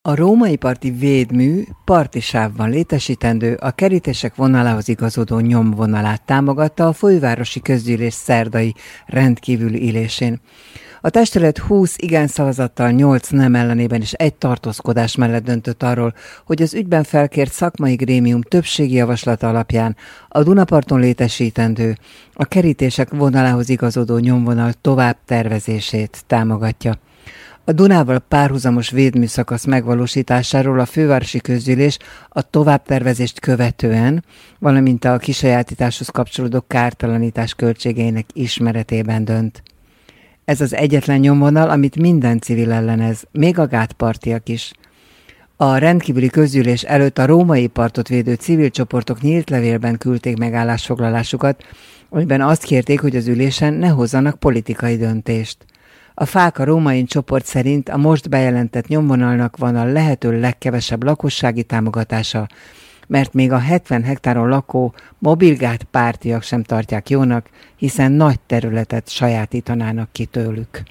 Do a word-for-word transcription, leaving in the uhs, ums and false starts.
A római parti védmű parti sávban létesítendő, a kerítések vonalához igazodó nyomvonalát támogatta a fővárosi közgyűlés szerdai rendkívüli ülésén. A testület húsz igen szavazattal, nyolc nem ellenében és egy tartózkodás mellett döntött arról, hogy az ügyben felkért szakmai grémium többségi javaslata alapján a Dunaparton létesítendő, a kerítések vonalához igazodó nyomvonal tovább tervezését támogatja. A Dunával párhuzamos védműszakasz megvalósításáról a fővárosi közgyűlés a továbbtervezést követően, valamint a kisajátításhoz kapcsolódó kártalanítás költségeinek ismeretében dönt. Ez az egyetlen nyomvonal, amit minden civil ellenez, még a gátpartiak is. A rendkívüli közgyűlés előtt a római partot védő civil csoportok nyílt levélben küldték meg állásfoglalásukat, amiben azt kérték, hogy az ülésen ne hozzanak politikai döntést. A Fáka római csoport szerint a most bejelentett nyomvonalnak van a lehető legkevesebb lakossági támogatása, mert még a hetven hektáron lakó mobilgát pártiak sem tartják jónak, hiszen nagy területet sajátítanának ki tőlük.